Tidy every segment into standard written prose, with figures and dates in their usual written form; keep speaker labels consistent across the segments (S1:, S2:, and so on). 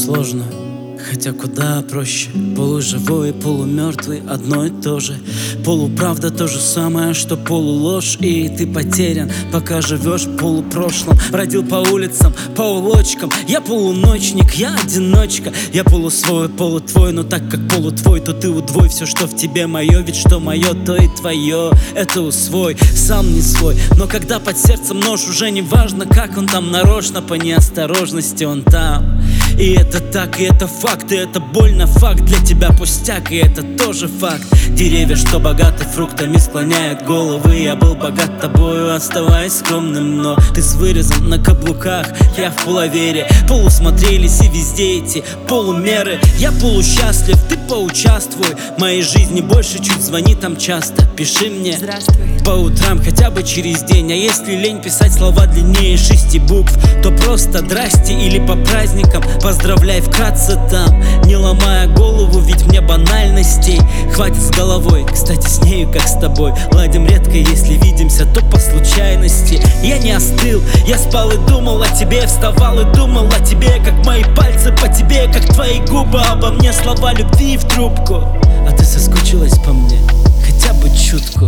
S1: сложно, хотя куда проще. Полуживой и полумертвый одно и то же. Полуправда то же самое, что полуложь. И ты потерян, пока живешь в полупрошлом. Бродил по улицам, по улочкам. Я полуночник, я одиночка. Я полусвой, полутвой, но так как полутвой, то ты удвой. Все, что в тебе мое, ведь что мое, то и твое. Это усвой, сам не свой. Но когда под сердцем нож, уже не важно, как он там нарочно. По неосторожности он там. И это так, и это факт, и это больно, факт. Для тебя пустяк, и это тоже факт. Деревья, что богаты фруктами, склоняют головы. Я был богат тобою, оставаясь скромным, но ты с вырезом на каблуках, я в полувере. Полусмотрелись и везде эти полумеры. Я полусчастлив, ты поучаствуй в моей жизни больше, чуть звони там часто. Пиши мне по утрам, хотя бы через день. А если лень писать слова длиннее 6 букв, то просто здрасте или по праздникам поздравляй вкратце там, не ломая голову, ведь мне банальностей хватит с головой. Кстати, с нею, как с тобой, ладим редко, если видимся, то по случайности. Я не остыл, я спал и думал о тебе, вставал и думал о тебе, как мои пальцы по тебе, как твои губы обо мне, слова любви в трубку. А ты соскучилась по мне, хотя бы чутку.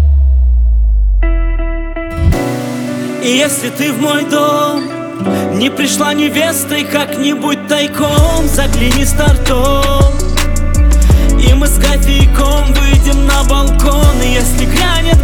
S1: И если ты в мой дом не пришла невестой, как-нибудь тайком загляни с тортом, и мы с кофейком выйдем на балкон. И если грянет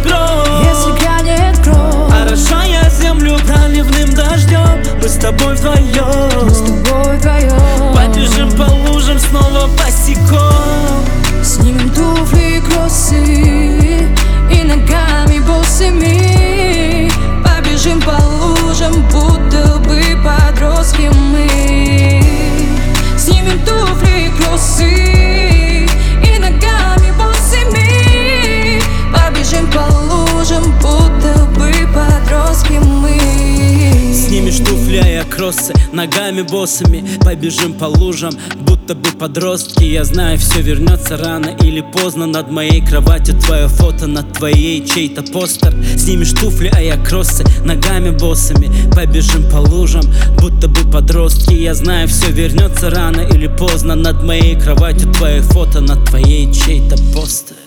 S1: гром, орошая землю проливным дождем, мы с тобой вдвоем, побежим по лужам снова босиком.
S2: Снимем туфли и кроссы, и ногами босыми побежим по лужам, будто бы подростки мы. Снимем туфли и кроссы, и ногами босыми побежим по лужам, будто бы подростки мы.
S1: Снимешь туфли, а я кроссы, ногами босыми побежим по лужам, будто бы подростки. Я знаю, все вернется рано или поздно. Над моей кроватью твое фото, над твоей чей-то постер. Снимешь туфли, а я кроссы, ногами босыми побежим по лужам, будто бы подростки. Я знаю, все вернется рано или поздно. Над моей кроватью твое фото, над твоей чей-то постер.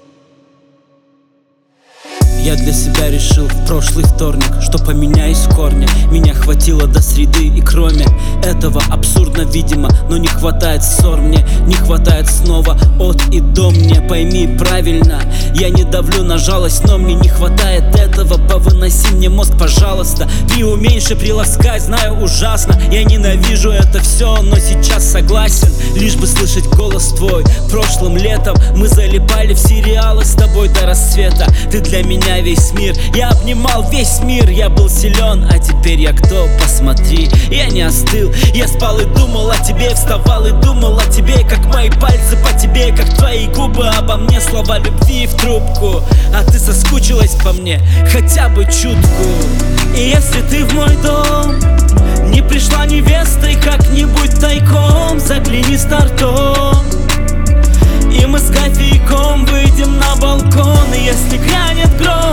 S1: Я для себя решил в прошлый вторник, что поменяюсь в корне. Меня хватило до среды, и кроме этого абсурдно, видимо, но не хватает ссор мне, не хватает снова от и до мне. Пойми правильно, я не давлю на жалость, но мне не хватает этого. Повыноси мне мозг, пожалуйста, приуменьши, приласкай, знаю, ужасно. Я ненавижу это все, но сейчас согласен, лишь бы слышать голос твой. Прошлым летом мы залипали в сериалы с тобой до рассвета. Ты для меня весь мир, я обнимал весь мир, я был силен, а теперь я кто? Посмотри, я не остыл, я спал и думал о тебе, вставал и думал о тебе, как мои пальцы по тебе, как твои губы обо мне, слова любви в трубку. А ты соскучилась по мне, хотя бы чутку. И если ты в мой дом не пришла невестой, как-нибудь тайком загляни с тортом, и мы с кофейком выйдем на балкон. И если грянет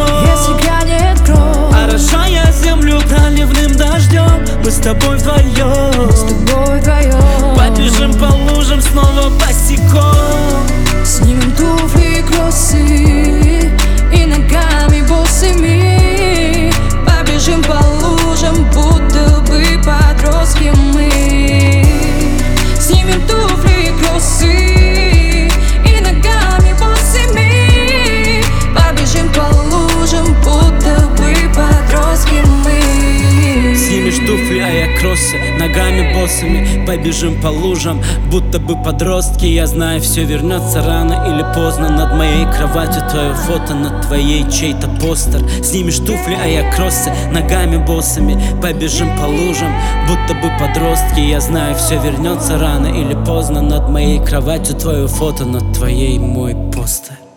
S1: гром, орошая землю проливным дождем, мы с тобой вдвоем, побежим по лужам снова босиком.
S2: Снимем туфли и кроссы, и ногами босыми побежим по лужам, будто бы подростки мы. Снимем туфли и кроссы, и ногами босыми побежим по лужам, будто бы подростки мы.
S1: Снимешь туфли, а я кроссы, ногами босыми побежим по лужам, будто бы подростки. Я знаю, все вернется рано или поздно. Над моей кроватью твое фото, над твоей чей-то постер. Снимешь туфли, а я кроссы, ногами босыми побежим по лужам, будто бы подростки. Я знаю, все вернется рано или поздно. Над моей кроватью твое фото, над твоей мой постер.